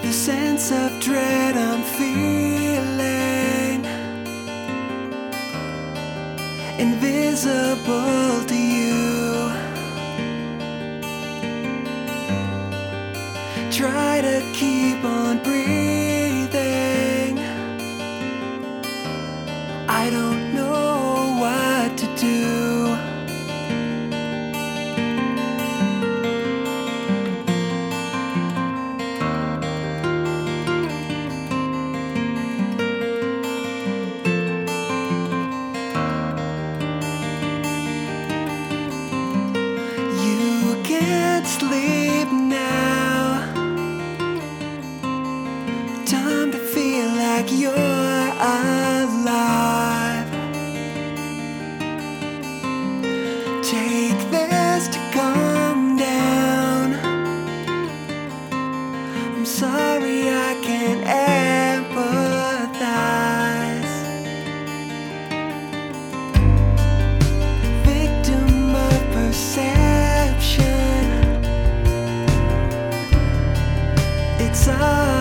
The sense of dread I'm feeling, invisible to you. Try to keep on breathing. I don't know what to do. You can't sleep now. Time to feel like you're alive. Take this to calm down. I'm sorry I can't empathize. Victim of perception. It's all